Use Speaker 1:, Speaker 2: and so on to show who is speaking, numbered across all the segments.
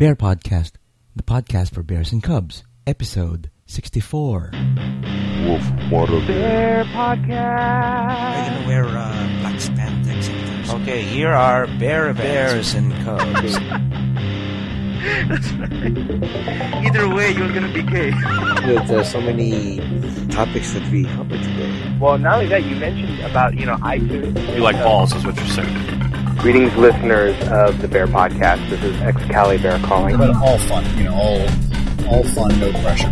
Speaker 1: Bear Podcast, the podcast for bears and cubs, episode 64.
Speaker 2: Wolf, what a
Speaker 3: Bear Podcast.
Speaker 4: Are you gonna wear black spandex and things?
Speaker 5: Okay, here are bears and cubs.
Speaker 3: Either way, you're gonna be gay.
Speaker 2: There's so many topics that we covered today.
Speaker 3: Well, not only that, you mentioned about, iTunes.
Speaker 6: You like balls, is what you're saying.
Speaker 3: Greetings, listeners of the Bear Podcast. This is Excalibur calling.
Speaker 7: But all fun, all fun, no pressure.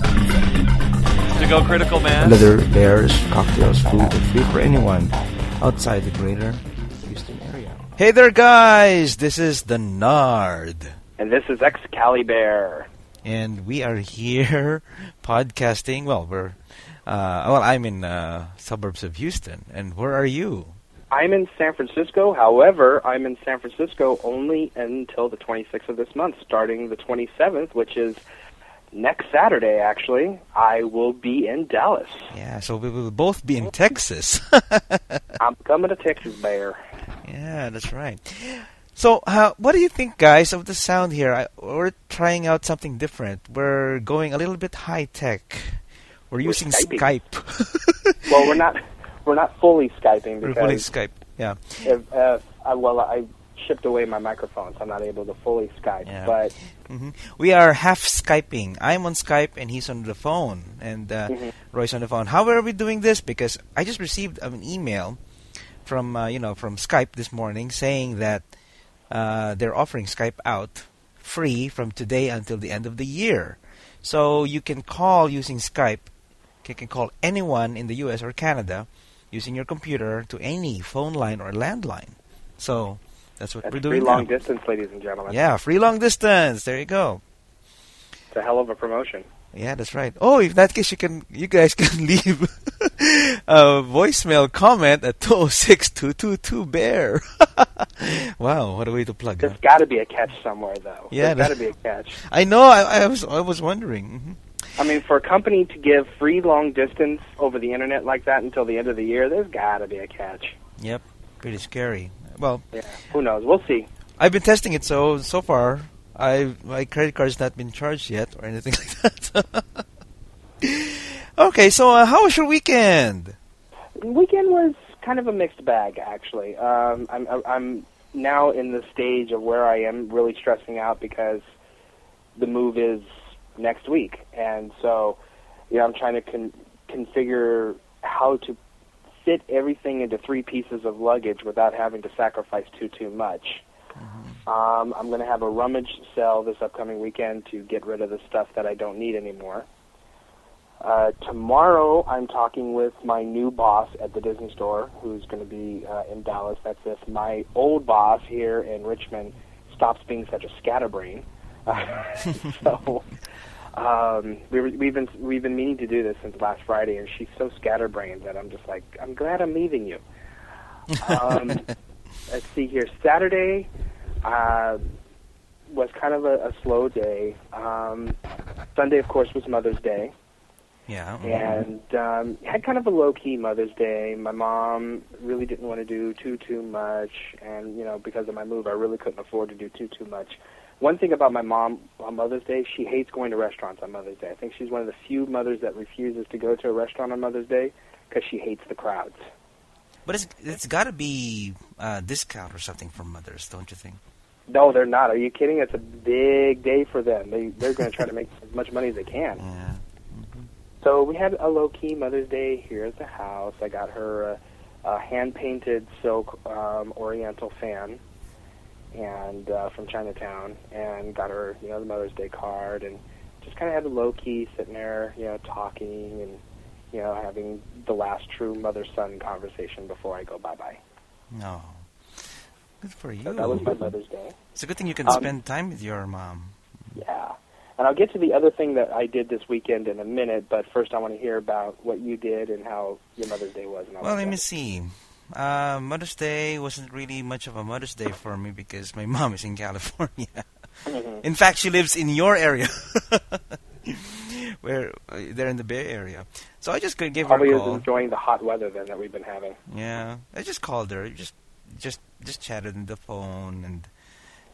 Speaker 6: To go critical, man.
Speaker 5: Leather, bears, cocktails, food, and free for anyone outside the greater Houston area. Hey there, guys! This is the Nard.
Speaker 3: And this is Excalibur.
Speaker 5: And we are here podcasting. Well, I'm in suburbs of Houston. And where are you?
Speaker 3: I'm in San Francisco. However, I'm in San Francisco only until the 26th of this month. Starting the 27th, which is next Saturday, actually, I will be in Dallas.
Speaker 5: Yeah, so we will both be in Texas.
Speaker 3: I'm coming to Texas, Bear.
Speaker 5: Yeah, that's right. So, what do you think, guys, of the sound here? We're trying out something different. We're going a little bit high-tech. We're using
Speaker 3: Skyping.
Speaker 5: Skype.
Speaker 3: Well, we're not fully Skyping
Speaker 5: We're
Speaker 3: because
Speaker 5: fully Skype, yeah.
Speaker 3: I shipped away my microphone, so I'm not able to fully Skype.
Speaker 5: Yeah.
Speaker 3: But
Speaker 5: We are half Skyping. I'm on Skype and he's on the phone, and Roy's on the phone. How are we doing this? Because I just received an email from from Skype this morning saying that they're offering Skype out free from today until the end of the year. So you can call using Skype. You can call anyone in the U.S. or Canada using your computer to any phone line or landline. So that's what we're doing
Speaker 3: free
Speaker 5: now.
Speaker 3: long distance, ladies and gentlemen.
Speaker 5: Yeah, free long distance. There you go.
Speaker 3: It's a hell of a promotion.
Speaker 5: Yeah, that's right. Oh, in that case, you guys can leave a voicemail comment at 206-222-BEAR. Wow, what a way to plug.
Speaker 3: There's got to be a catch somewhere, though.
Speaker 5: Yeah,
Speaker 3: There's got to be a catch.
Speaker 5: I know. I was wondering.
Speaker 3: I mean, for a company to give free long distance over the internet like that until the end of the year, there's got to be a catch.
Speaker 5: Yep, pretty scary. Well,
Speaker 3: yeah, who knows? We'll see.
Speaker 5: I've been testing it, so far, my credit card's not been charged yet or anything like that. Okay, so how was your weekend?
Speaker 3: The weekend was kind of a mixed bag, actually. I'm now in the stage of where I am really stressing out because the move is next week, and so I'm trying to configure how to fit everything into 3 pieces of luggage without having to sacrifice too much. I'm going to have a rummage sale this upcoming weekend to get rid of the stuff that I don't need anymore. Tomorrow, I'm talking with my new boss at the Disney store, who's going to be in Dallas. That's if my old boss here in Richmond stops being such a scatterbrain. So we've been meaning to do this since last Friday, and she's so scatterbrained that I'm just like, I'm glad I'm leaving you. Let's see here. Saturday was kind of a slow day. Sunday, of course, was Mother's Day.
Speaker 5: Yeah.
Speaker 3: And had kind of a low-key Mother's Day. My mom really didn't want to do too much, and because of my move, I really couldn't afford to do too much. One thing about my mom on Mother's Day, she hates going to restaurants on Mother's Day. I think she's one of the few mothers that refuses to go to a restaurant on Mother's Day because she hates the crowds.
Speaker 4: But it's got to be a discount or something for mothers, don't you think?
Speaker 3: No, they're not. Are you kidding? It's a big day for them. They're going to try to make as much money as they can.
Speaker 4: Yeah.
Speaker 3: So we had a low-key Mother's Day here at the house. I got her a hand-painted silk Oriental fan and from Chinatown, and got her the Mother's Day card, and just kind of had a low-key sitting there, talking and having the last true mother-son conversation before I go bye-bye.
Speaker 4: No. Good for you.
Speaker 3: So that was my Mother's Day.
Speaker 4: It's a good thing you can spend time with your mom.
Speaker 3: Yeah. And I'll get to the other thing that I did this weekend in a minute, but first I want to hear about what you did and how your Mother's Day was. And all
Speaker 4: Well,
Speaker 3: that.
Speaker 4: let me see. Mother's Day wasn't really much of a Mother's Day for me because my mom is in California. In fact, she lives in your area. Where they're in the Bay Area. So I just gave her a
Speaker 3: Probably is
Speaker 4: call.
Speaker 3: enjoying the hot weather then that we've been having.
Speaker 4: Yeah. I just called her. Just chatted on the phone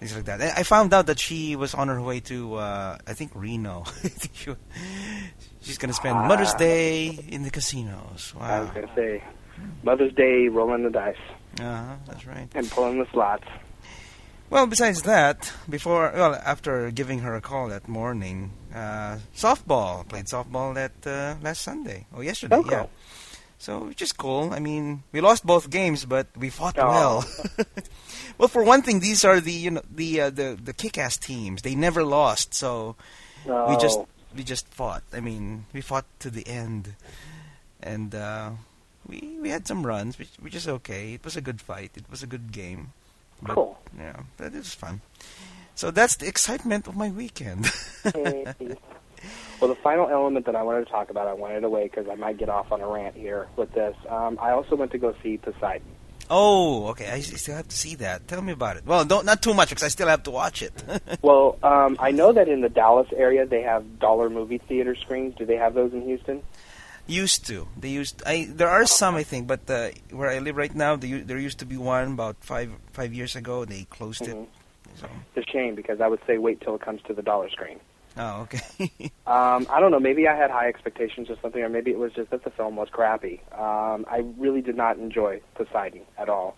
Speaker 5: things like that. I found out that she was on her way to, I think, Reno. She's going to spend Mother's Day in the casinos. Wow.
Speaker 3: I was going to say, Mother's Day, rolling the dice.
Speaker 5: That's right.
Speaker 3: And pulling the slots.
Speaker 5: Well, besides that, after giving her a call that morning, softball. Played softball last Sunday. Oh, yesterday,
Speaker 3: cool.
Speaker 5: Yeah. So, which is cool. I mean, we lost both games, but we fought well. Well, for one thing, these are the kick-ass teams. They never lost, so we just fought. I mean, we fought to the end, and we had some runs, which is okay. It was a good fight. It was a good game. But,
Speaker 3: cool.
Speaker 5: Yeah, that is fun. So that's the excitement of my weekend.
Speaker 3: Well, the final element that I wanted to talk about, I wanted to wait because I might get off on a rant here with this. I also went to go see Poseidon.
Speaker 5: Oh, okay. I still have to see that. Tell me about it. Well, not too much because I still have to watch it.
Speaker 3: Well, I know that in the Dallas area they have dollar movie theater screens. Do they have those in Houston?
Speaker 5: Used to. There are some, I think, but where I live right now, there used to be one about five years ago. They closed it. So.
Speaker 3: It's a shame because I would say wait till it comes to the dollar screen.
Speaker 5: Oh, okay.
Speaker 3: I don't know. Maybe I had high expectations or something, or maybe it was just that the film was crappy. I really did not enjoy Poseidon at all.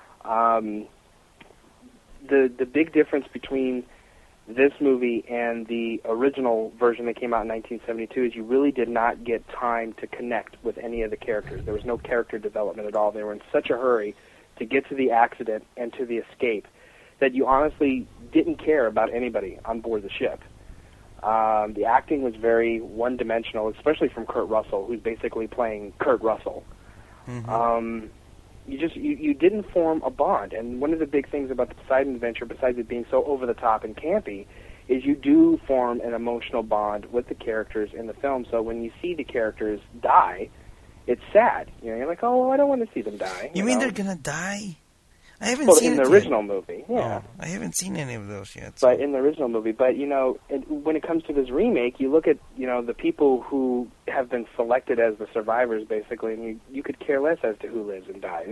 Speaker 3: The big difference between this movie and the original version that came out in 1972 is you really did not get time to connect with any of the characters. There was no character development at all. They were in such a hurry to get to the accident and to the escape that you honestly didn't care about anybody on board the ship. The acting was very one-dimensional, especially from Kurt Russell, who's basically playing Kurt Russell. Mm-hmm. You didn't form a bond. And one of the big things about the Poseidon Adventure, besides it being so over-the-top and campy, is you do form an emotional bond with the characters in the film. So when you see the characters die, it's sad. You're like, oh, well, I don't want to see them die.
Speaker 5: You mean
Speaker 3: know?
Speaker 5: They're going to die? I haven't seen
Speaker 3: in the original movie, yeah.
Speaker 5: Oh, I haven't seen any of those yet.
Speaker 3: So. But in the original movie, when it comes to this remake, you look at the people who have been selected as the survivors, basically, and you could care less as to who lives and dies.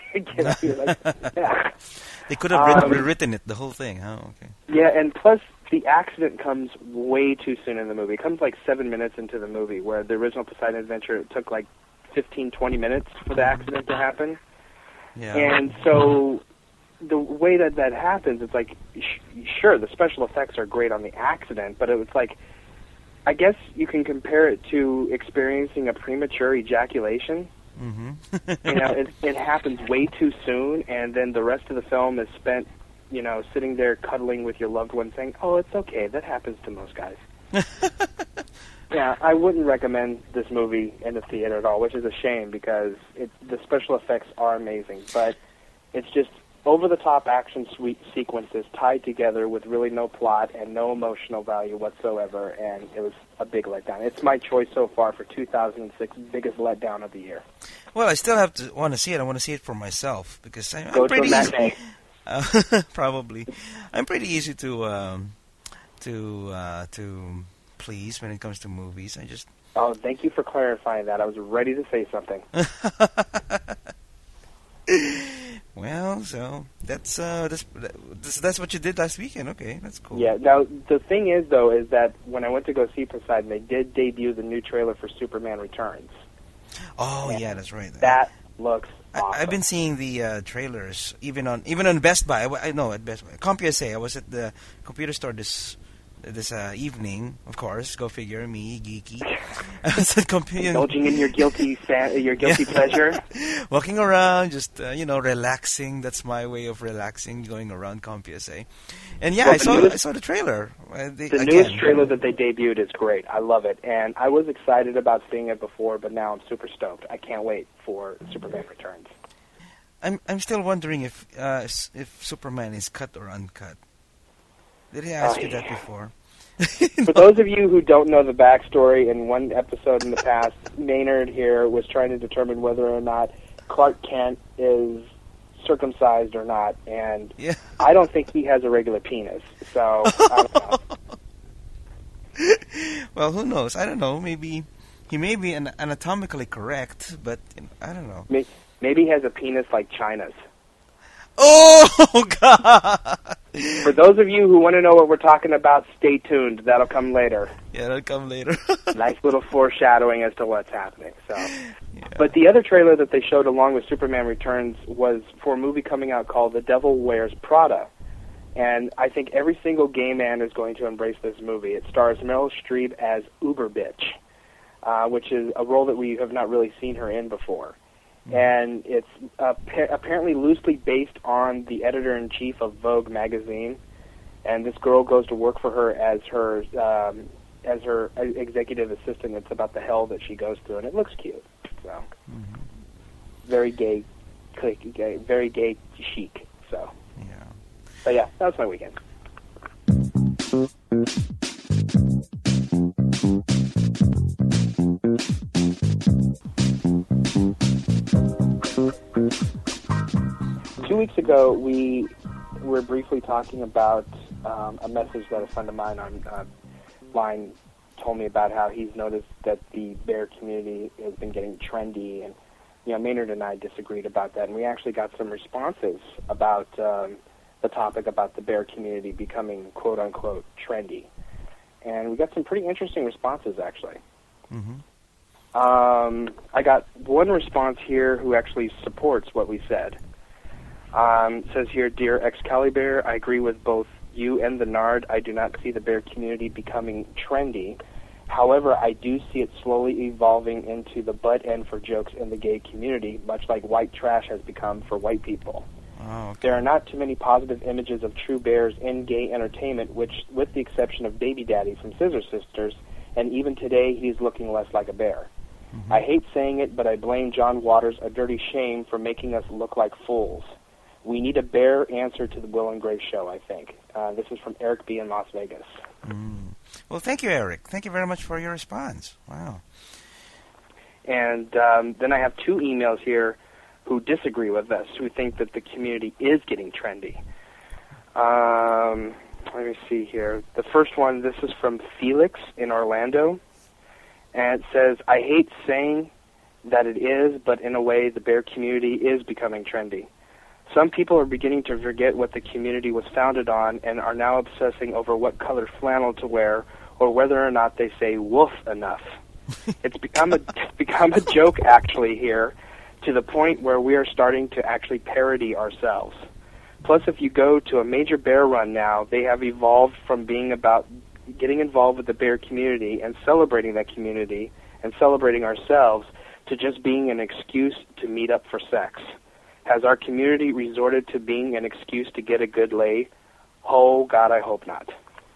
Speaker 3: Yeah.
Speaker 5: They could have rewritten it, the whole thing. Oh, okay.
Speaker 3: Yeah, and plus the accident comes way too soon in the movie. It comes like 7 minutes into the movie, where the original Poseidon Adventure it took like 15, 20 minutes for the accident to happen.
Speaker 5: Yeah.
Speaker 3: And so the way that happens, it's like, sure, the special effects are great on the accident, but it's like, I guess you can compare it to experiencing a premature ejaculation.
Speaker 5: Mm-hmm.
Speaker 3: It happens way too soon, and then the rest of the film is spent, sitting there cuddling with your loved one saying, oh, it's okay, that happens to most guys. Yeah, I wouldn't recommend this movie in the theater at all, which is a shame because the special effects are amazing, but it's just over-the-top action sequences tied together with really no plot and no emotional value whatsoever, and it was a big letdown. It's my choice so far for 2006 biggest letdown of the year.
Speaker 5: Well, I still want to see it. I want to see it for myself because I'm
Speaker 3: Go
Speaker 5: pretty
Speaker 3: to a matinee.
Speaker 5: Probably. I'm pretty easy to please when it comes to movies.
Speaker 3: Oh, thank you for clarifying that. I was ready to say something.
Speaker 5: Well, so that's what you did last weekend. Okay, that's cool.
Speaker 3: Yeah. Now the thing is, though, is that when I went to go see Poseidon, they did debut the new trailer for Superman Returns.
Speaker 5: Oh, yeah, that's right.
Speaker 3: That looks awesome.
Speaker 5: I've been seeing the trailers even on Best Buy. I know at Best Buy. CompUSA. I was at the computer store this evening, of course. Go figure, me, geeky.
Speaker 3: Indulging in your guilty pleasure.
Speaker 5: Walking around, just relaxing. That's my way of relaxing, going around CompUSA. And yeah, I saw the trailer.
Speaker 3: The newest trailer that they debuted is great. I love it, and I was excited about seeing it before, but now I'm super stoked. I can't wait for Superman Returns.
Speaker 5: I'm still wondering if Superman is cut or uncut. Did I ask you that before?
Speaker 3: For those of you who don't know the backstory, in one episode in the past, Maynard here was trying to determine whether or not Clark Kent is circumcised or not, and I don't think he has a regular penis, so I don't know.
Speaker 5: Well, who knows? I don't know. Maybe he may be anatomically correct, but I don't know.
Speaker 3: Maybe he has a penis like China's.
Speaker 4: Oh, God!
Speaker 3: For those of you who want to know what we're talking about, stay tuned. That'll come later.
Speaker 4: Yeah, that'll come later.
Speaker 3: Nice little foreshadowing as to what's happening. So, But the other trailer that they showed along with Superman Returns was for a movie coming out called The Devil Wears Prada. And I think every single gay man is going to embrace this movie. It stars Meryl Streep as Uber Bitch, which is a role that we have not really seen her in before. And it's apparently loosely based on the editor-in-chief of Vogue magazine, and this girl goes to work for her as her executive assistant. It's about the hell that she goes through, and it looks cute. So, very gay, very gay chic. So, but yeah, that was my weekend. 2 weeks ago, we were briefly talking about a message that a friend of mine online told me about how he's noticed that the bear community has been getting trendy, and Maynard and I disagreed about that, and we actually got some responses about the topic about the bear community becoming quote-unquote trendy, and we got some pretty interesting responses, actually. I got one response here who actually supports what we said. It says here, "Dear Excalibur, I agree with both you and the Nard. I do not see the bear community becoming trendy. However, I do see it slowly evolving into the butt end for jokes in the gay community, much like white trash has become for white people.
Speaker 4: Oh, okay.
Speaker 3: There are not too many positive images of true bears in gay entertainment, which, with the exception of Baby Daddy from Scissor Sisters, and even today he's looking less like a bear. I hate saying it, but I blame John Waters, a dirty shame, for making us look like fools. We need a bear answer to the Will and Grace show, I think." This is from Eric B. in Las Vegas.
Speaker 4: Well, thank you, Eric. Thank you very much for your response. Wow.
Speaker 3: And then I have two emails here who disagree with us, who think that the community is getting trendy. Let me see here. The first one, this is from Felix in Orlando. And it says, "I hate saying that it is, but in a way the bear community is becoming trendy. Some people are beginning to forget what the community was founded on and are now obsessing over what color flannel to wear or whether or not they say woof enough. It's become a joke actually here, to the point where we are starting to actually parody ourselves. Plus, if you go to a major bear run now, they have evolved from being about getting involved with the bear community and celebrating that community and celebrating ourselves to just being an excuse to meet up for sex. Has our community resorted to being an excuse to get a good lay? Oh, God, I hope not."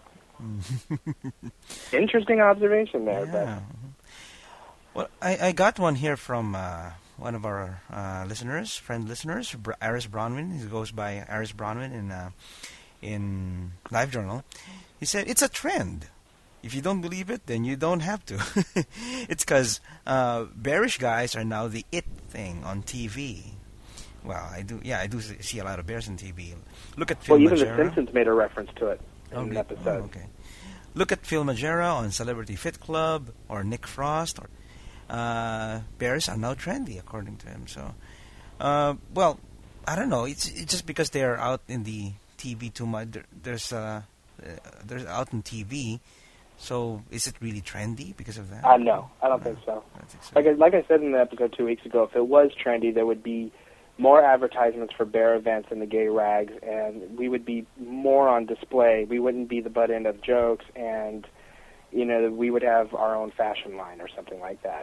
Speaker 3: Interesting observation there.
Speaker 4: Yeah. Well, I got one here from one of our friend listeners, Aris Bronwyn. He goes by Aris Bronwyn in LiveJournal. He said, "It's a trend. If you don't believe it, then you don't have to." It's because bearish guys are now the it thing on TV. Well, I do see a lot of bears on TV. Look at Phil
Speaker 3: Well, even
Speaker 4: Majera.
Speaker 3: The Simpsons made a reference to it in an episode.
Speaker 4: Oh, okay. Look at Phil Majera on Celebrity Fit Club or Nick Frost. Bears are now trendy, according to him. So, well, I don't know. It's just because they're out in the TV too much. There's out in TV. So, is it really trendy because of that?
Speaker 3: No, I don't think so.
Speaker 4: I think so.
Speaker 3: Like I said in the episode 2 weeks ago, if it was trendy, there would be more advertisements for bear events in the gay rags, and we would be more on display. We wouldn't be the butt end of jokes, and we would have our own fashion line or something like that.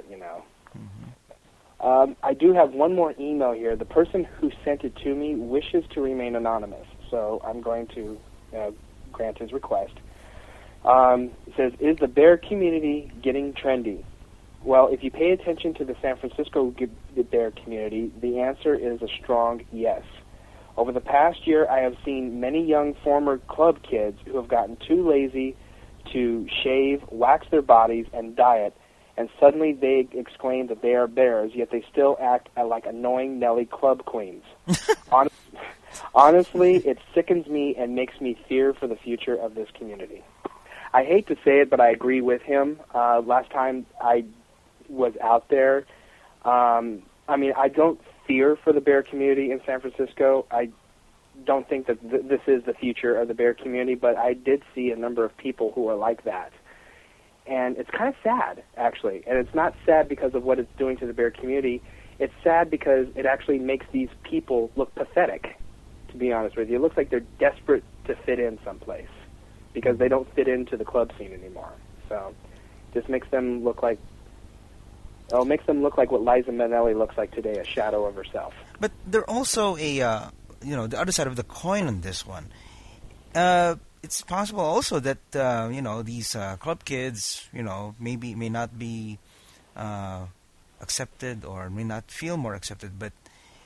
Speaker 3: I do have one more email here. The person who sent it to me wishes to remain anonymous, so I'm going to grant his request. It says, "Is the bear community getting trendy? Well, if you pay attention to the San Francisco bear community, the answer is a strong yes. Over the past year, I have seen many young former club kids who have gotten too lazy to shave, wax their bodies, and diet, and suddenly they exclaim that they are bears, yet they still act like annoying Nelly club queens. Honestly, it sickens me and makes me fear for the future of this community." I hate to say it, but I agree with him. Last time I was out there, I don't fear for the bear community in San Francisco. don't think that this is the future of the bear community, but I did see a number of people who are like that. And it's kind of sad, actually. And it's not sad because of what it's doing to the bear community. It's sad because it actually makes these people look pathetic, to be honest with you. It looks like they're desperate to fit in someplace because they don't fit into the club scene anymore. So it just makes them look like what Liza Minnelli looks like today, a shadow of herself.
Speaker 5: But they're also the other side of the coin on this one. It's possible also that these club kids, may not be accepted or may not feel more accepted, but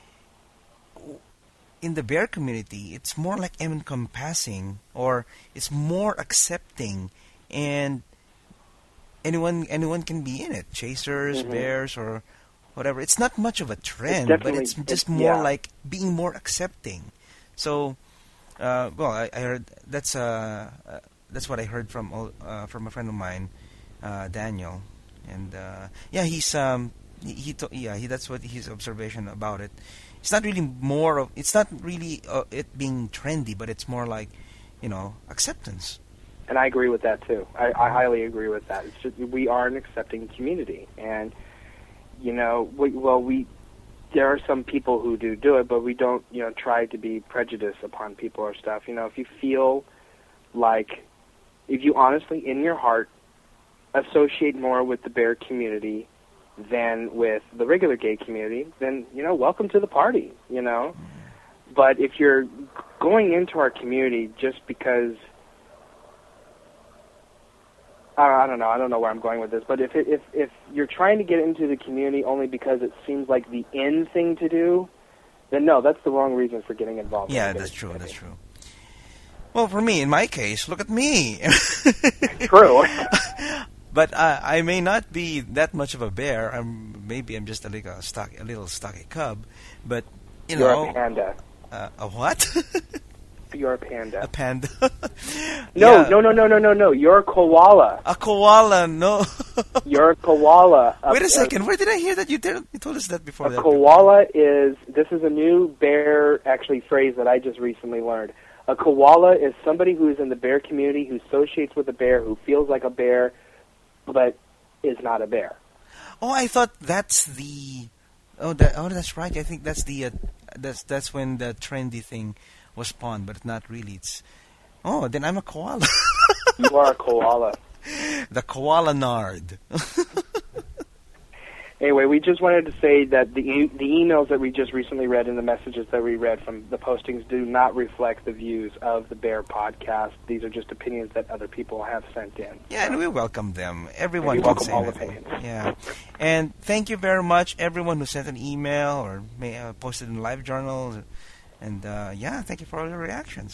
Speaker 5: in the bear community, it's more like encompassing, or it's more accepting, and anyone can be in it. Chasers, bears, or whatever. It's not much of a trend, but it's just more like being more accepting. So. I heard that's what I heard from a friend of mine, Daniel, and he's that's what his observation about it. It's not really it being trendy, but it's more like acceptance.
Speaker 3: And I agree with that too. I highly agree with that. It's just we are an accepting community, and there are some people who do it, but we don't, try to be prejudiced upon people or stuff. If you feel like, if you honestly, in your heart, associate more with the bear community than with the regular gay community, then, welcome to the party, But if you're going into our community just because, I don't know where I'm going with this, but if you're trying to get into the community only because it seems like the in thing to do, then no, that's the wrong reason for getting involved.
Speaker 5: Yeah, that's true. That's true. Well, for me, in my case, look at me.
Speaker 3: True.
Speaker 5: But I may not be that much of a bear. Maybe I'm just a little stocky cub. But
Speaker 3: you're a panda.
Speaker 5: A what?
Speaker 3: You're a panda.
Speaker 5: A panda?
Speaker 3: No. You're a koala.
Speaker 5: A koala, no.
Speaker 3: You're a koala.
Speaker 5: Wait a second. Where did I hear that? You told us that before.
Speaker 3: A koala this is a new bear, actually, phrase that I just recently learned. A koala is somebody who is in the bear community, who associates with a bear, who feels like a bear, but is not a bear.
Speaker 5: Oh, I thought that's the... that's right. I think that's the... That's when the trendy thing was spawned, but not really. Then I'm a koala.
Speaker 3: You are a koala.
Speaker 5: The koala nard.
Speaker 3: Anyway, we just wanted to say that the emails that we just recently read and the messages that we read from the postings do not reflect the views of the Bear Podcast. These are just opinions that other people have sent in.
Speaker 5: Yeah, and we welcome them. Everyone
Speaker 3: we
Speaker 5: can
Speaker 3: welcome
Speaker 5: say
Speaker 3: all
Speaker 5: anything.
Speaker 3: opinions.
Speaker 5: Yeah. And thank you very much, everyone who sent an email or posted in LiveJournal. And thank you for all your reactions.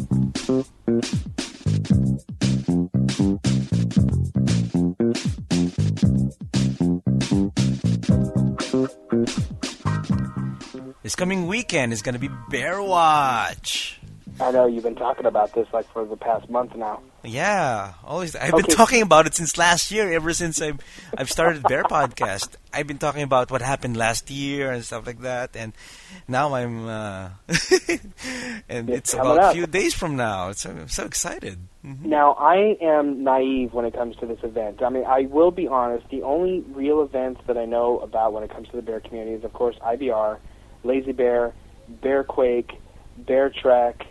Speaker 5: This coming weekend is going to be Bear Watch.
Speaker 3: I know you've been talking about this for the past month now.
Speaker 5: Yeah, always. I've been talking about it since last year. Ever since I've started Bear Podcast, I've been talking about what happened last year and stuff like that. And now I'm, and it's about a few days from now. So I'm so excited. Mm-hmm.
Speaker 3: Now I am naive when it comes to this event. I mean, I will be honest. The only real events that I know about when it comes to the bear community is, of course, IBR, Lazy Bear, Bear Quake, Bear Trek.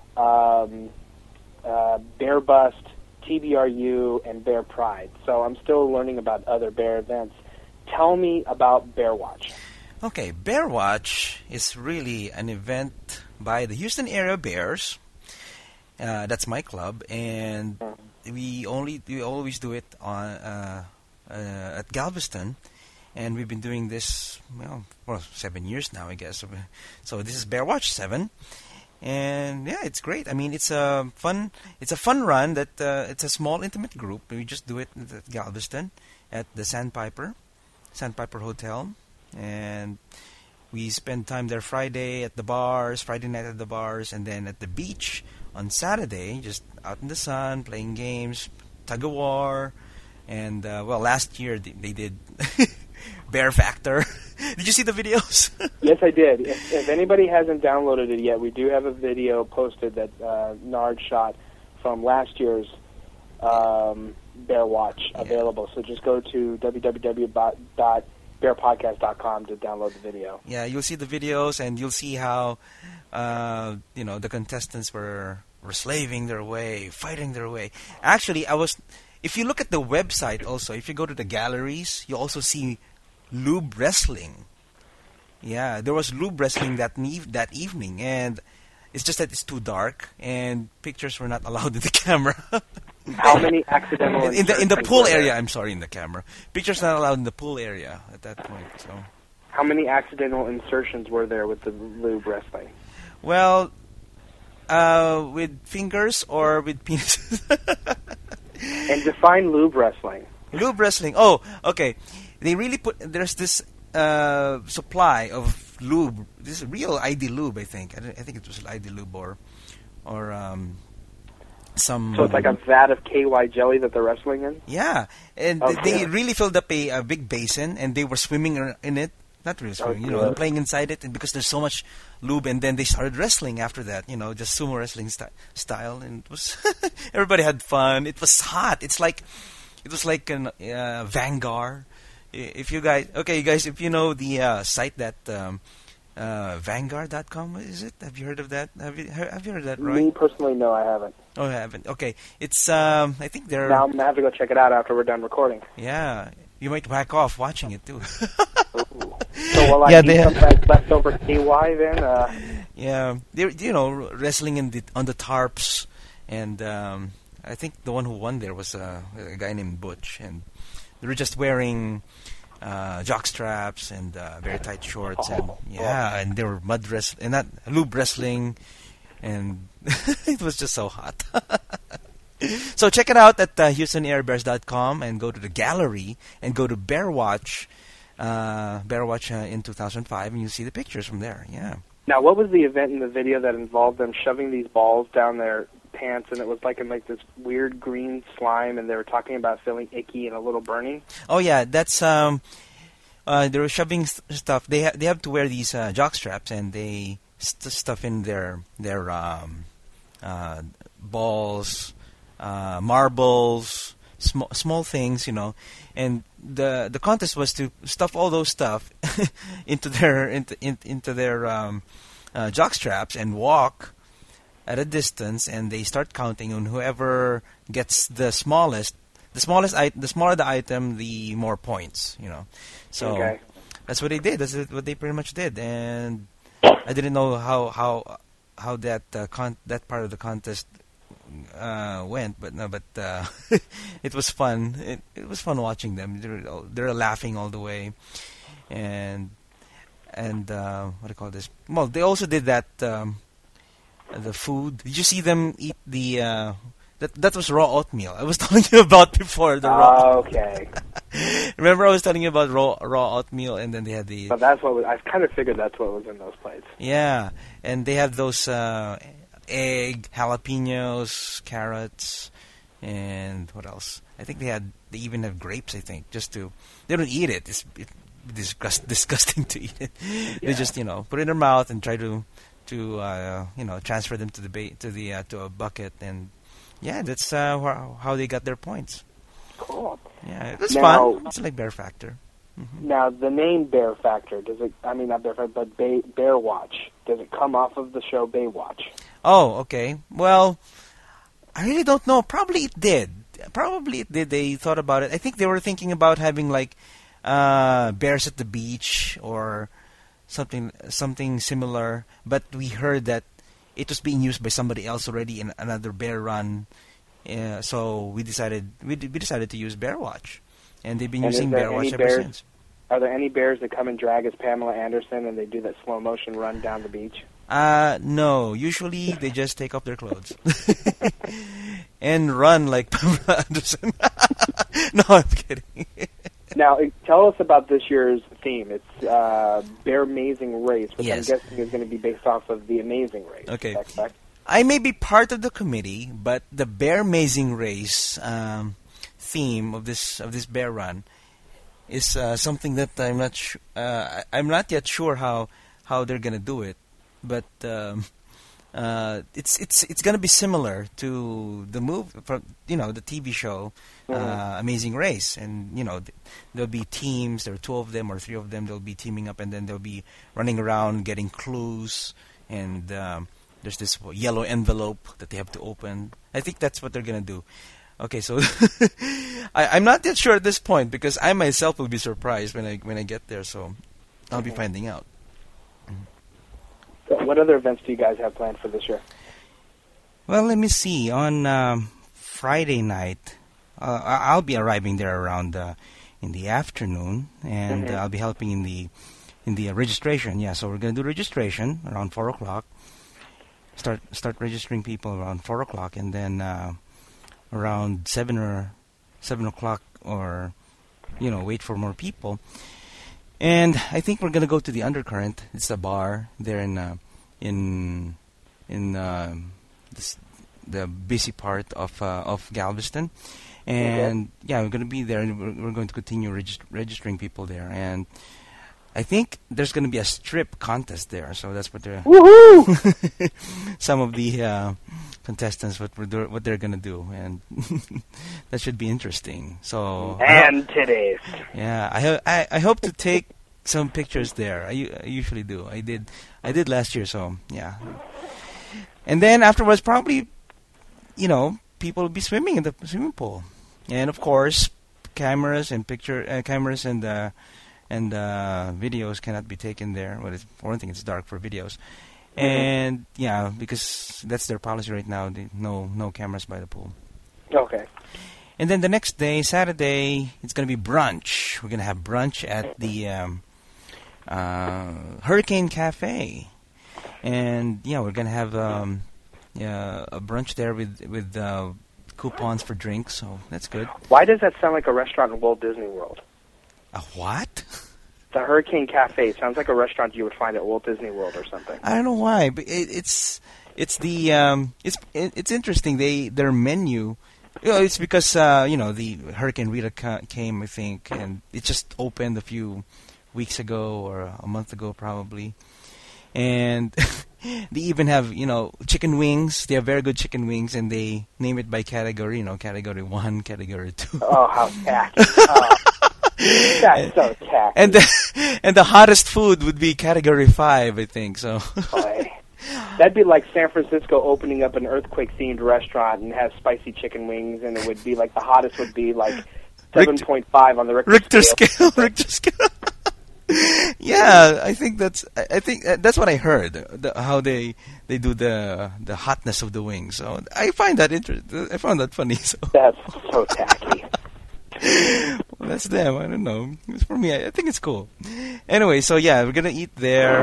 Speaker 3: Bear Bust, TBRU, and Bear Pride. So I'm still learning about other bear events. Tell me about Bear Watch.
Speaker 5: Okay, Bear Watch is really an event by the Houston Area Bears. That's my club, and we always do it on at Galveston, and we've been doing this 7 years now, I guess. So this is Bear Watch 7. And yeah, it's great. I mean, it's a fun run that it's a small, intimate group. We just do it at Galveston at the Sandpiper Hotel, and we spend time there Friday night at the bars, and then at the beach on Saturday, just out in the sun, playing games, tug of war, and last year they did Bear Factor, Did you see the videos?
Speaker 3: Yes, I did. If anybody hasn't downloaded it yet, we do have a video posted that Nard shot from last year's Bear Watch available. So just go to www.bearpodcast.com to download the video.
Speaker 5: Yeah, you'll see the videos, and you'll see how the contestants were slaving their way, fighting their way. Actually, if you look at the website also, if you go to the galleries, you also see lube wrestling. Yeah, there was lube wrestling that evening, and it's just that it's too dark, and pictures were not allowed in the camera.
Speaker 3: How many accidental
Speaker 5: in the pool area? I'm sorry, in the camera. Pictures not allowed in the pool area at that point. So,
Speaker 3: how many accidental insertions were there with the lube wrestling?
Speaker 5: Well, with fingers or with penises.
Speaker 3: And define lube wrestling.
Speaker 5: Lube wrestling. Oh, okay. They really there's this supply of lube. This is real ID lube, I think. I think it was ID lube or some.
Speaker 3: So it's like a vat of KY jelly that they're wrestling in?
Speaker 5: Yeah, and they really filled up a big basin, and they were swimming in it. Not really swimming, playing inside it, and because there's so much lube, and then they started wrestling after that, just sumo wrestling style, and it was everybody had fun. It was hot. It was like an Vanguard. If you guys, if you know the site that Vanguard.com, is it? Have you heard of that? Have you heard of that, Roy?
Speaker 3: Me personally, no, I haven't.
Speaker 5: Oh, I haven't. Okay, it's I think they're.
Speaker 3: Now I'm gonna have to go check it out after we're done recording.
Speaker 5: Yeah, you might whack off watching it too.
Speaker 3: So will I eat some leftover KY then?
Speaker 5: Yeah, they're wrestling on the tarps, and I think the one who won there was a guy named Butch, and they were just wearing jock straps and very tight shorts, and they were and not lube wrestling, and it was just so hot. So check it out at HoustonAirBears.com and go to the gallery and go to Bear Watch in 2005, and you see the pictures from there. Yeah.
Speaker 3: Now, what was the event in the video that involved them shoving these balls down their pants, and it was like in this weird green slime, and they were talking about feeling icky and a little burning?
Speaker 5: Oh yeah, that's they were shoving stuff. They have to wear these jock straps, and they stuff in their balls, marbles, small things, and the contest was to stuff all those stuff into their jock straps and walk at a distance, and they start counting, and whoever gets the smaller the item, the more points, So that's what they did. That's what they pretty much did, and I didn't know how that that part of the contest went, but it was fun. It was fun watching them. They're laughing all the way, and what do you call this? Well, they also did that. The food. Did you see them eat the? That was raw oatmeal. I was telling you about before the raw.
Speaker 3: Okay.
Speaker 5: Remember, I was telling you about raw oatmeal, and then they had the.
Speaker 3: But that's what I kind of figured. That's what was in those plates.
Speaker 5: Yeah, and they have those egg, jalapenos, carrots, and what else? I think they even have grapes. I think they don't eat it. It's disgusting to eat it. Yeah. They just put it in their mouth and try to transfer them to a bucket, and yeah, that's how they got their points.
Speaker 3: Cool.
Speaker 5: Yeah, it was fun. It's like Bear Factor. Mm-hmm.
Speaker 3: Now, the name Bear Factor, does it? I mean, not Bear Factor, but Bear Watch. Does it come off of the show Baywatch?
Speaker 5: Oh, okay. Well, I really don't know. Probably it did. They thought about it. I think they were thinking about having like bears at the beach or something similar. But we heard that it was being used by somebody else already in another bear run. So we decided to use Bear Watch, and they've been using Bear Watch ever since.
Speaker 3: Are there any bears that come and drag as Pamela Anderson and they do that slow motion run down the beach?
Speaker 5: No. Usually they just take off their clothes and run like Pamela Anderson. No, I'm kidding.
Speaker 3: Now, tell us about this year's theme. It's Bear Amazing Race, which
Speaker 5: yes.
Speaker 3: I'm guessing is going to be based off of the Amazing Race.
Speaker 5: Okay. I may be part of the committee, but the Bear Amazing Race theme of this bear run is something that I'm not yet sure how they're gonna do it, but it's gonna be similar to the from the TV show Amazing Race, and there'll be teams. There are 2 of them or 3 of them. They'll be teaming up, and then they'll be running around getting clues, and there's this yellow envelope that they have to open. I think that's what they're gonna do. Okay, so I'm not yet sure at this point because I myself will be surprised when I get there. So I'll be finding out.
Speaker 3: So what other events do you guys have planned for this year?
Speaker 5: Well, let me see. On Friday night, I'll be arriving there around in the afternoon, and I'll be helping in the registration. Yeah, so we're gonna do registration around 4:00. Start registering people around 4:00, and then around 7:00, or wait for more people. And I think we're gonna go to the Undercurrent. It's a bar there in the busy part of Galveston, and we're gonna be there, and we're going to continue registering people there. And I think there's gonna be a strip contest there, so that's what they're.
Speaker 3: Woohoo!
Speaker 5: Some of the contestants what they're gonna do, and that should be interesting. So
Speaker 3: and today's.
Speaker 5: Yeah, I hope to take some pictures there. I usually do. I did last year, so yeah. And then afterwards, probably, people will be swimming in the swimming pool, and of course, cameras and videos cannot be taken there. Well, for one thing, it's dark for videos. And because that's their policy right now. No cameras by the pool.
Speaker 3: Okay.
Speaker 5: And then the next day, Saturday, it's gonna be brunch. We're gonna have brunch at the Hurricane Cafe, and we're gonna have a brunch there with coupons for drinks. So that's good.
Speaker 3: Why does that sound like a restaurant in Walt Disney World?
Speaker 5: A what?
Speaker 3: The Hurricane Cafe sounds like a restaurant you would find at Walt Disney World or something.
Speaker 5: I don't know why, but it's interesting. Their menu, it's because the Hurricane Rita came, I think, and it just opened a few weeks ago or a month ago probably, and they even have chicken wings. They have very good chicken wings, and they name it by category. Category 1, category 2.
Speaker 3: Oh, how tacky! That's so tacky.
Speaker 5: And the hottest food would be category 5, I think. So.
Speaker 3: Boy. That'd be like San Francisco opening up an earthquake-themed restaurant and have spicy chicken wings, and it would be like the hottest would be like 7.5 on the Richter scale.
Speaker 5: Richter scale. Yeah, I think that's what I heard. How they do the hotness of the wings. So I find that interesting. I found that funny. So.
Speaker 3: That's so tacky.
Speaker 5: Well, that's them. I don't know. It's for me. I think it's cool. Anyway, so we're gonna eat there.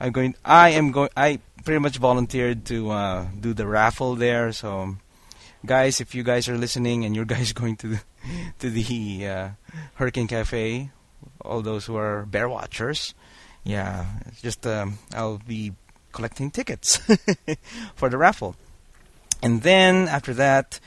Speaker 5: I pretty much volunteered to do the raffle there. So, guys, if you guys are listening and you're guys going to the Hurricane Cafe, all those who are bear watchers, just I'll be collecting tickets for the raffle, and then after that,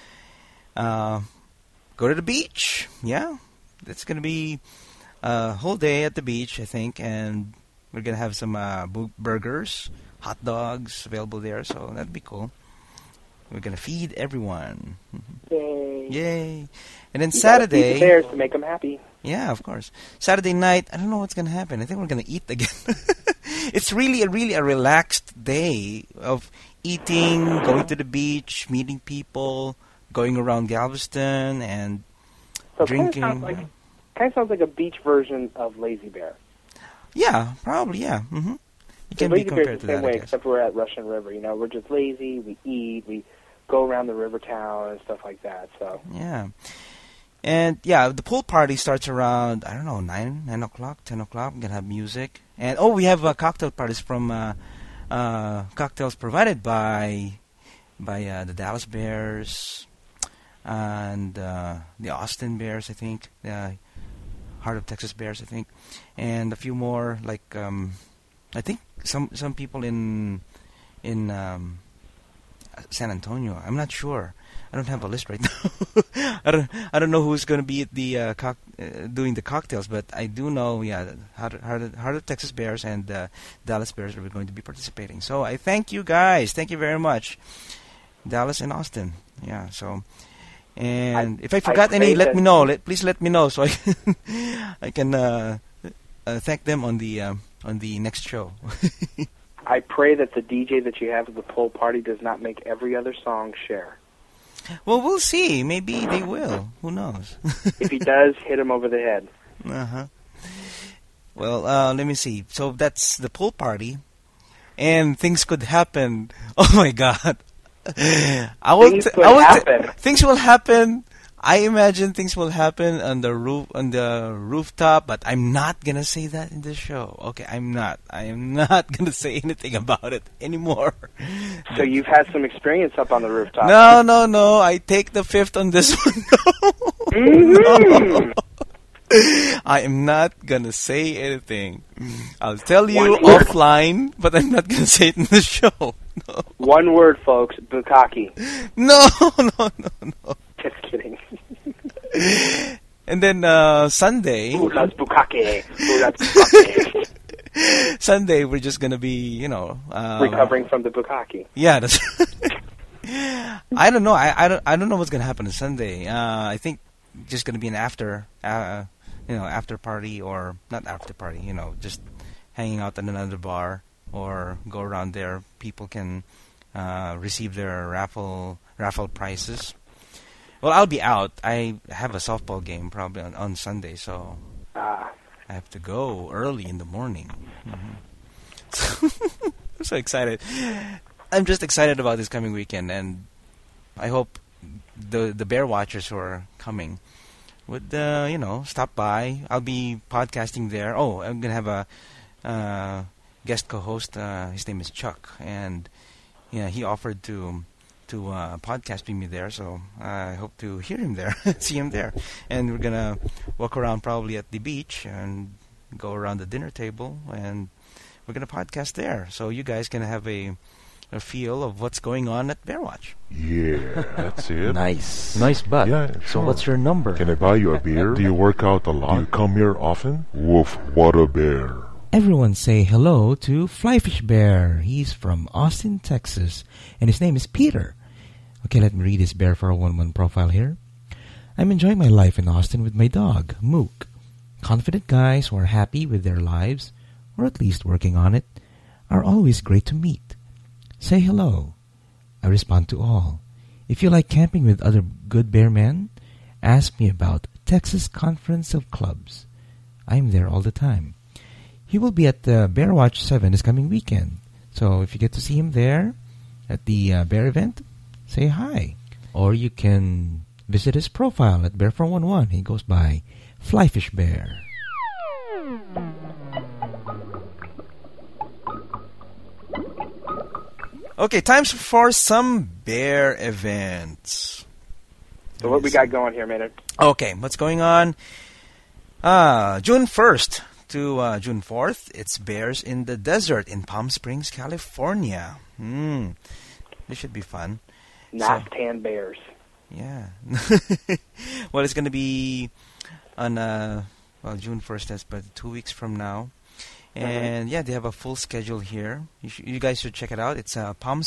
Speaker 5: go to the beach. Yeah, it's gonna be a whole day at the beach, I think, and we're gonna have some burgers, hot dogs available there, so that'd be cool. We're gonna feed everyone.
Speaker 3: Yay!
Speaker 5: Yay! And then Saturday,
Speaker 3: feed the bears to make them happy.
Speaker 5: Yeah, of course. Saturday night, I don't know what's gonna happen. I think we're gonna eat again. It's really a relaxed day of eating, going to the beach, meeting people, going around Galveston, and drinking.
Speaker 3: Kind of sounds like a beach version of Lazy Bear.
Speaker 5: Yeah, probably. Yeah. Mm-hmm. It can be compared to that,
Speaker 3: way, except we're at Russian River. We're just lazy. We eat. We go around the river town and stuff like that. So
Speaker 5: yeah, and the pool party starts around 9 o'clock, 10 o'clock. We're gonna have music, and we have cocktail parties from cocktails provided by the Dallas Bears and the Austin Bears, I think, Heart of Texas Bears, I think, and a few more like I think some people in San Antonio. I'm not sure. I don't have a list right now. I don't know who's going to be at the doing the cocktails, but I do know, Heart of Texas Bears and Dallas Bears are going to be participating. So I thank you guys. Thank you very much, Dallas and Austin. Yeah. So, and if I forgot any, let me know. Please let me know so I can thank them on the next show.
Speaker 3: I pray that the DJ that you have at the pool party does not make every other song share.
Speaker 5: Well, we'll see. Maybe they will. Who knows?
Speaker 3: If he does, hit him over the head.
Speaker 5: Uh-huh. Well, let me see. So that's the pool party. And things could happen. Oh, my God. Things will happen. I imagine things will happen on the rooftop, but I'm not gonna say that in the show. Okay, I am not gonna say anything about it anymore.
Speaker 3: So you've had some experience up on the rooftop.
Speaker 5: No. I take the fifth on this one. No. I am not gonna say anything. I'll tell you offline, but I'm not gonna say it in the show. No.
Speaker 3: One word, folks. Bukkake.
Speaker 5: No.
Speaker 3: Just kidding.
Speaker 5: And then Sunday.
Speaker 3: Who loves bukkake?
Speaker 5: Sunday, we're just gonna be,
Speaker 3: recovering from the bukkake.
Speaker 5: Yeah, that's. I don't know. I don't know what's gonna happen on Sunday. I think just gonna be an after party, or not after party. Just hanging out at another bar or go around there. People can receive their raffle prizes. Well, I'll be out. I have a softball game probably on Sunday, so I have to go early in the morning. Mm-hmm. I'm so excited. I'm just excited about this coming weekend, and I hope the Bear Watchers who are coming would, stop by. I'll be podcasting there. Oh, I'm going to have a guest co-host. His name is Chuck, and he offered to podcast with me there, so I hope to hear him there, see him there. And we're going to walk around probably at the beach and go around the dinner table, and we're going to podcast there. So you guys can have a feel of what's going on at Bearwatch.
Speaker 8: Yeah, that's it.
Speaker 1: Nice butt.
Speaker 8: Yeah, sure.
Speaker 1: So what's your number?
Speaker 8: Can I buy you a beer? Do you work out a lot? Do you come here often? Woof, what a bear.
Speaker 1: Everyone say hello to Flyfish Bear. He's from Austin, Texas, and his name is Peter. Okay, let me read his Bear 411 profile here. I'm enjoying my life in Austin with my dog, Mook. Confident guys who are happy with their lives, or at least working on it, are always great to meet. Say hello. I respond to all. If you like camping with other good bear men, ask me about Texas Conference of Clubs. I'm there all the time. He will be at the Bearwatch 7 this coming weekend. So if you get to see him there at the bear event, say hi. Or you can visit his profile at Bear411. He goes by Flyfish Bear.
Speaker 5: Okay, time for some bear events.
Speaker 3: So what we got going here, Maynard?
Speaker 5: Okay, what's going on? June 1st to June 4th, it's Bears in the Desert in Palm Springs, California. This should be fun.
Speaker 3: Tan bears.
Speaker 5: Yeah. Well, it's going to be on June 1st, that's but 2 weeks from now. And they have a full schedule here. You guys should check it out. It's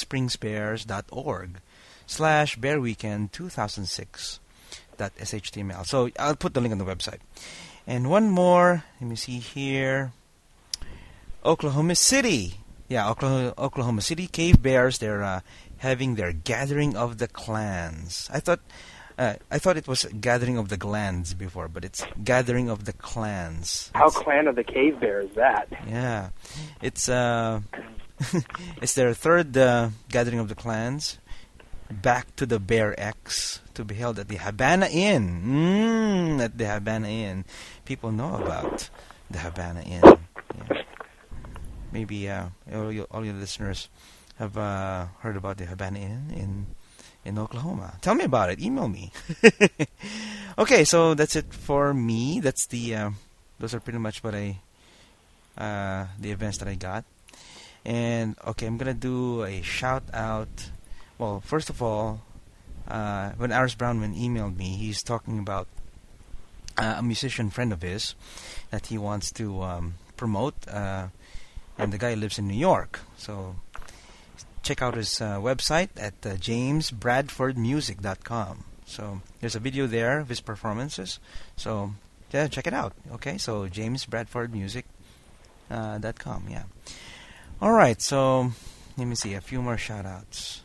Speaker 5: palmspringsbears.org/bearweekend2006.html. So I'll put the link on the website. And one more, let me see here. Oklahoma City. Yeah, Oklahoma City Cave Bears. They're having their Gathering of the Clans. I thought it was Gathering of the Glands before, but it's Gathering of the Clans.
Speaker 3: How Clan of the Cave Bear is that?
Speaker 5: Yeah, it's it's their third Gathering of the Clans. Back to the Bear X to be held at the Habana Inn. At the Habana Inn, people know about the Habana Inn. Yeah. Maybe all your listeners have heard about the Habana Inn in Oklahoma. Tell me about it. Email me. Okay, so that's it for me. That's the those are pretty much what the events that I got. And okay, I'm gonna do a shout out. Well, first of all, when Aris Brownman emailed me, he's talking about a musician friend of his that he wants to promote, and the guy lives in New York. So check out his website at jamesbradfordmusic.com. So there's a video there of his performances. So yeah, check it out. Okay, so jamesbradfordmusic.com. Yeah. All right. So let me see a few more shout-outs.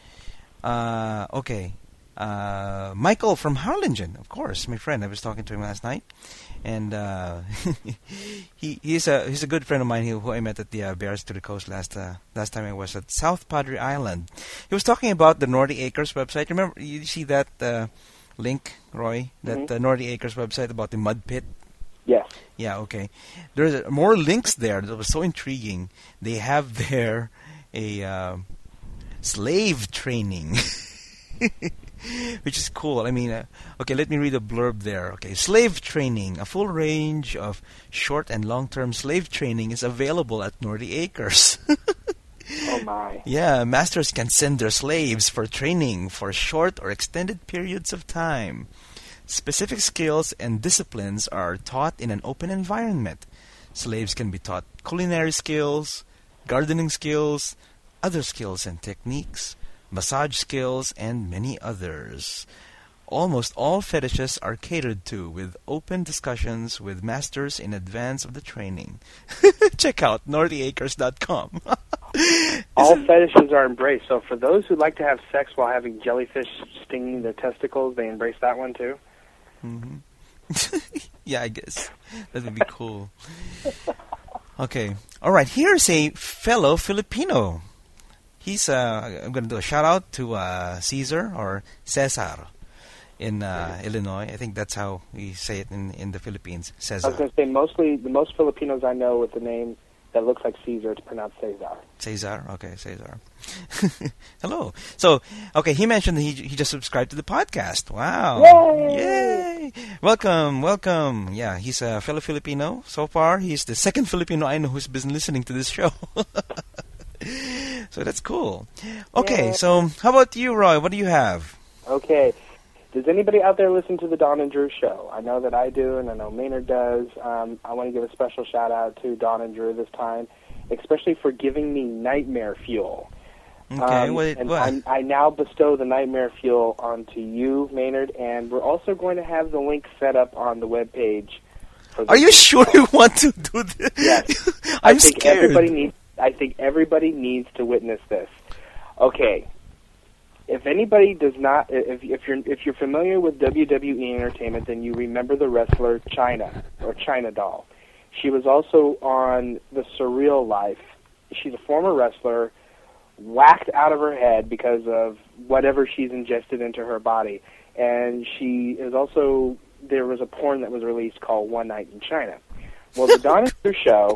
Speaker 5: Okay. Michael from Harlingen, of course, my friend. I was talking to him last night, and he's a good friend of mine who I met at the Bears to the Coast last time I was at South Padre Island. He was talking about the Nordy Acres website. Remember, you see that link, Roy? That Nordy Acres website about the mud pit.
Speaker 3: Yes.
Speaker 5: Yeah. Okay. There's more links there that was so intriguing. They have there a slave training. Which is cool. I mean, okay, let me read a blurb there. Okay, slave training. A full range of short and long-term slave training is available at Nordy Acres.
Speaker 3: Oh, my.
Speaker 5: Yeah, masters can send their slaves for training for short or extended periods of time. Specific skills and disciplines are taught in an open environment. Slaves can be taught culinary skills, gardening skills, other skills and techniques, massage skills, and many others. Almost all fetishes are catered to, with open discussions with masters in advance of the training. Check out nordyacres.com.
Speaker 3: All fetishes are embraced. So for those who like to have sex while having jellyfish stinging their testicles, they embrace that one too?
Speaker 5: Mm-hmm. Yeah, I guess. That would be cool. Okay. All right. Here's a fellow Filipino. He's I'm going to do a shout out to Caesar or Cesar in Illinois. I think that's how we say it in the Philippines. Cesar.
Speaker 3: I was going to say the most Filipinos I know with the name that looks like Caesar, it's pronounced Cesar.
Speaker 5: Cesar, okay, Cesar. Hello. So, okay, he mentioned that he just subscribed to the podcast. Wow.
Speaker 3: Yay!
Speaker 5: Welcome. Yeah, he's a fellow Filipino. So far, he's the second Filipino I know who's been listening to this show. So that's cool. Okay, so how about you, Roy? What do you have?
Speaker 3: Okay. Does anybody out there listen to the Don and Drew show? I know that I do, and I know Maynard does. I want to give a special shout-out to Don and Drew this time, especially for giving me nightmare fuel.
Speaker 5: Okay, what?
Speaker 3: I now bestow the nightmare fuel onto you, Maynard, and we're also going to have the link set up on the webpage.
Speaker 5: Are you sure you want to do this?
Speaker 3: Yes.
Speaker 5: I'm scared.
Speaker 3: I think everybody needs to witness this. Okay. If anybody does not, if you're familiar with WWE Entertainment, then you remember the wrestler Chyna or China Doll. She was also on The Surreal Life. She's a former wrestler, whacked out of her head because of whatever she's ingested into her body, and she is also. There was a porn that was released called One Night in China. Well, the Don and Drew show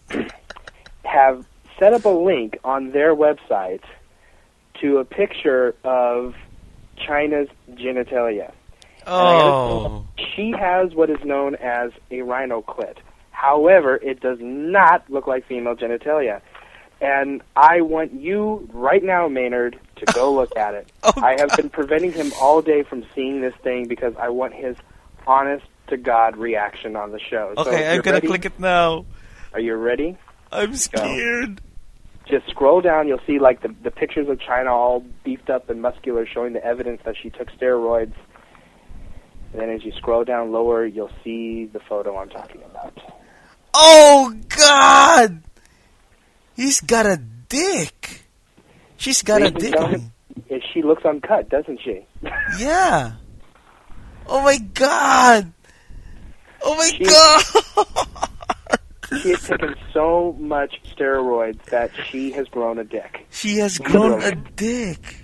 Speaker 3: have set up a link on their website to a picture of China's genitalia.
Speaker 5: Oh.
Speaker 3: She has what is known as a rhino clit. However, it does not look like female genitalia. And I want you right now, Maynard, to go look at it.
Speaker 5: Oh,
Speaker 3: I have been preventing him all day from seeing this thing because I want his honest-to-God reaction on the show.
Speaker 5: Okay,
Speaker 3: so
Speaker 5: I'm going to click it now.
Speaker 3: Are you ready?
Speaker 5: I'm scared.
Speaker 3: Just scroll down. You'll see like the pictures of Chyna all beefed up and muscular, showing the evidence that she took steroids. And then as you scroll down lower, you'll see the photo I'm talking about.
Speaker 5: Oh, God! He's got a dick. She's got a dick.
Speaker 3: She looks uncut, doesn't she?
Speaker 5: Yeah. Oh, my God. Oh, my God.
Speaker 3: She has taken so much steroids that she has grown a dick.
Speaker 5: She has grown a dick.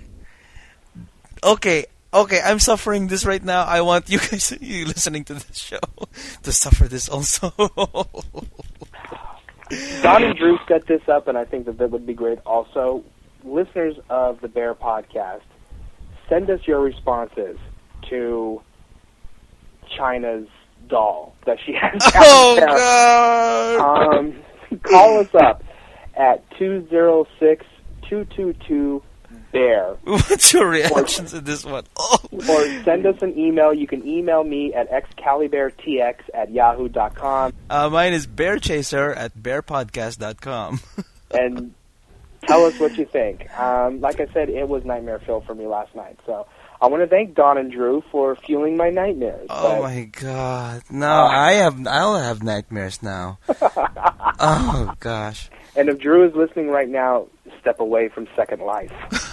Speaker 5: Okay, I'm suffering this right now. I want you guys, you listening to this show, to suffer this also.
Speaker 3: Don and Drew set this up, and I think that would be great. Also, listeners of the Bear Podcast, send us your responses to Chyna's doll that she has.
Speaker 5: Oh, God!
Speaker 3: Call us up at 206-222 bear.
Speaker 5: What's your reaction to this one? Oh.
Speaker 3: Or send us an email. You can email me at excaliburtx@yahoo.com.
Speaker 5: Mine is bearchaser@bearpodcast.com.
Speaker 3: And tell us what you think. Like I said, it was nightmare filled for me last night. So I want to thank Don and Drew for fueling my nightmares.
Speaker 5: Oh my God! No, I'll have nightmares now. Oh gosh!
Speaker 3: And if Drew is listening right now, step away from Second Life.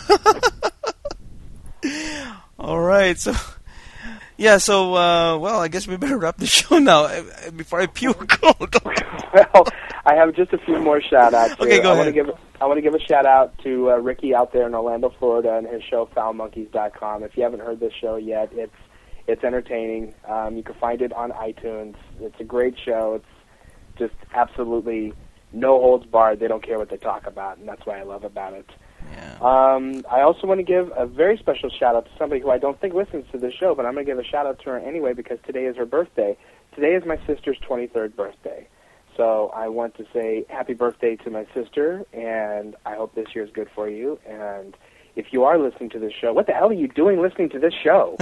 Speaker 5: All right, so yeah, so well, I guess we better wrap the show now before I puke.
Speaker 3: Well, I have just a few more shout-outs.
Speaker 5: Okay, go ahead.
Speaker 3: I want to give a shout-out to Ricky out there in Orlando, Florida, and his show FoulMonkeys.com. If you haven't heard this show yet, it's entertaining. You can find it on iTunes. It's a great show. It's just absolutely no holds barred. They don't care what they talk about, and that's what I love about it.
Speaker 5: Yeah.
Speaker 3: I also want to give a very special shout-out to somebody who I don't think listens to this show, but I'm going to give a shout-out to her anyway because today is her birthday. Today is my sister's 23rd birthday. So I want to say happy birthday to my sister, and I hope this year is good for you. And if you are listening to this show, what the hell are you doing listening to this show?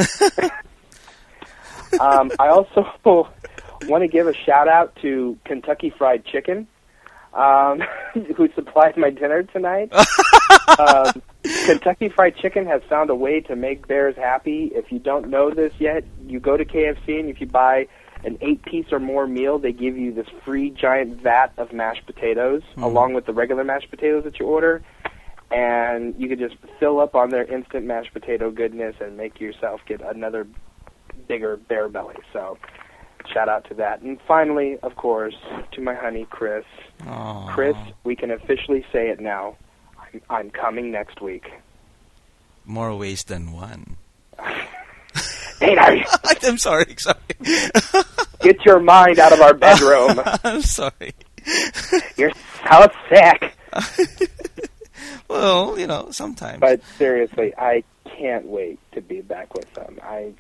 Speaker 3: I also want to give a shout-out to Kentucky Fried Chicken, who supplied my dinner tonight. Kentucky Fried Chicken has found a way to make bears happy. If you don't know this yet, you go to KFC, and if you buy an 8-piece or more meal, they give you this free giant vat of mashed potatoes, along with the regular mashed potatoes that you order, and you can just fill up on their instant mashed potato goodness and make yourself get another bigger bear belly. So shout out to that. And finally, of course, to my honey, Chris.
Speaker 5: Aww.
Speaker 3: Chris, we can officially say it now. I'm coming next week.
Speaker 5: More ways than one.
Speaker 3: Peter!
Speaker 5: I'm sorry.
Speaker 3: Get your mind out of our bedroom.
Speaker 5: I'm sorry.
Speaker 3: You're so sick.
Speaker 5: Well, sometimes.
Speaker 3: But seriously, I can't wait to be back with them.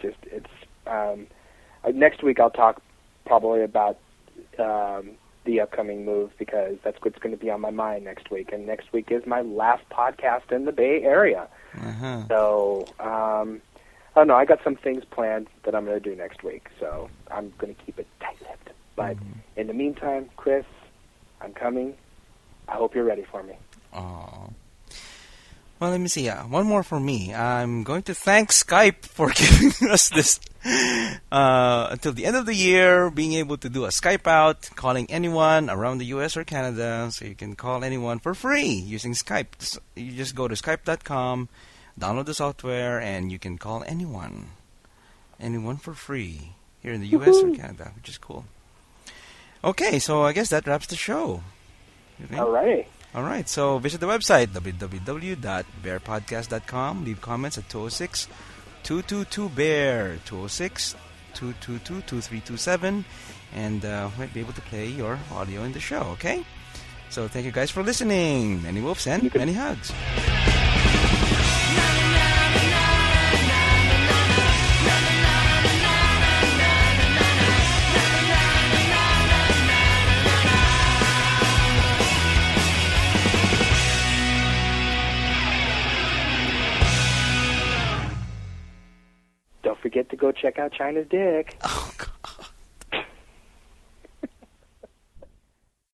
Speaker 3: Next week I'll talk probably about the upcoming move because that's what's going to be on my mind next week. And next week is my last podcast in the Bay Area.
Speaker 5: Uh-huh.
Speaker 3: So, I don't know. I got some things planned that I'm going to do next week, so I'm going to keep it tight-lipped. But in the meantime, Chris, I'm coming. I hope you're ready for me.
Speaker 5: Oh. Well, let me see. One more for me. I'm going to thank Skype for giving us this until the end of the year, being able to do a Skype out, calling anyone around the U.S. or Canada, so you can call anyone for free using Skype. So you just go to skype.com, download the software, and you can call anyone for free here in the U.S. or Canada, which is cool. Okay, so I guess that wraps the show.
Speaker 3: All right.
Speaker 5: All right, so visit the website, www.bearpodcast.com. Leave comments at 206-222-BEAR, 206-222-2327, and might be able to play your audio in the show, okay? So thank you guys for listening. Many wolves and many hugs.
Speaker 3: Don't forget to go check out China's Dick.
Speaker 5: Oh,